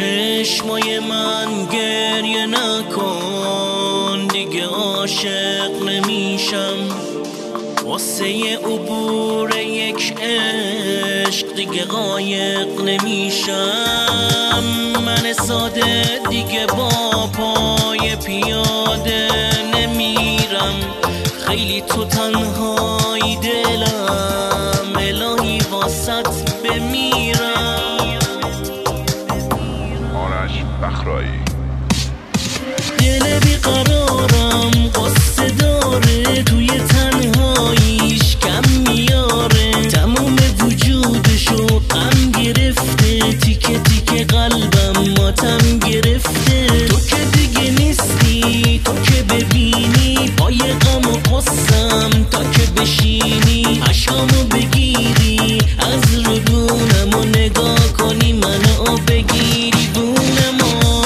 چشمای من گریه نکن، دیگه عاشق نمیشم. واسه عبور یک عشق دیگه قایق نمیشم. من ساده دیگه با پای پیاده نمیرم. خیلی تو تنهایی دلم، الهی واسط بمیرم. آرش بخرایی. دل بیقرارم قصه داره، توی تنهاییش کم میاره. تموم وجودشو غم گرفته، تیکه تیکه قلبم ماتم گرفته. تو که دیگه نیستی، تو که ببینی پای غم و قصم، تا که بشینی عشقامو بگیری از رگونم و نگاه کنی منو بگیری بونمو.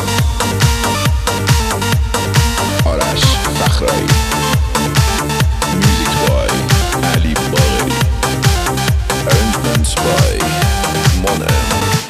آرش بخرایی. میوزیک بای علی باقری. ارنجمنتس بای مونم.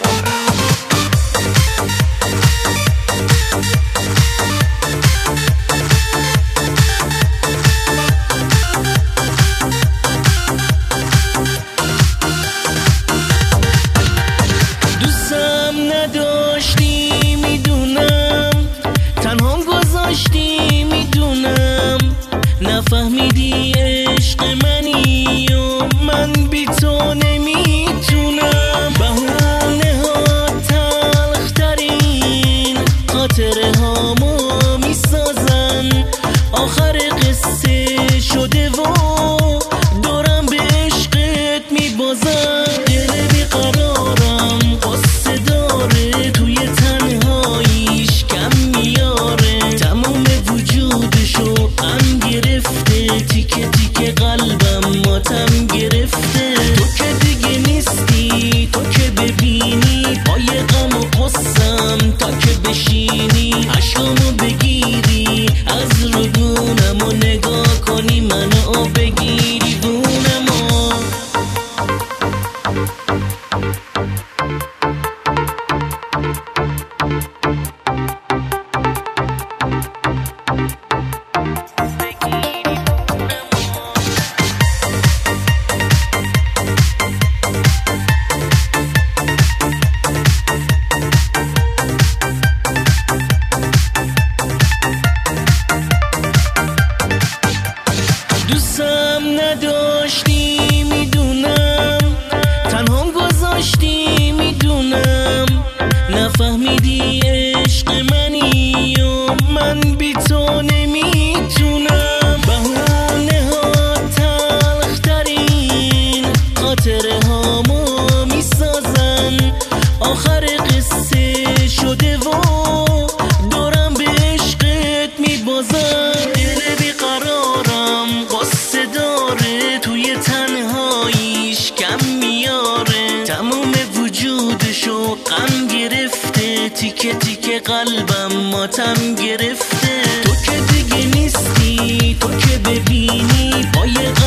دوستم نداشتی میدونم، تنها گذاشتی میدونم. نفهمیدی عشق منی و من بی تو نمیتونم. بهونه ها تلخ ترین خاطره هامو میسازن. آخر قصه شده و دورم به عشقت میبازن. دل بیقرارم قصه داره، توی تنهاییش کم میاره. تموم وجودشو غم گرفته، تیکه تیکه قلبم ماتم گرفته. تو که دیگه نیستی، تو که ببینی پای غم و قصم، تا که بشینی عشقامو بگیری از رگونم و نگاه کنی منو بگیری بونمو. دوستم نداشتی میدونم، تنها گذاشتی میدونم. نفهمیدی عشق منی و من بی تو نمیتونم. بهونه ها تلخ ترین خاطره هامو میسازن. آخر قصه شده و دورم به عشقت میبازن. دل بیقرارم قصه داره، توی تنهاییش کم میاره. تموم وجودشو غم گرفته، تیکه تیکه قلبم ماتم گرفته. تو که دیگه نیستی، تو که ببینی پای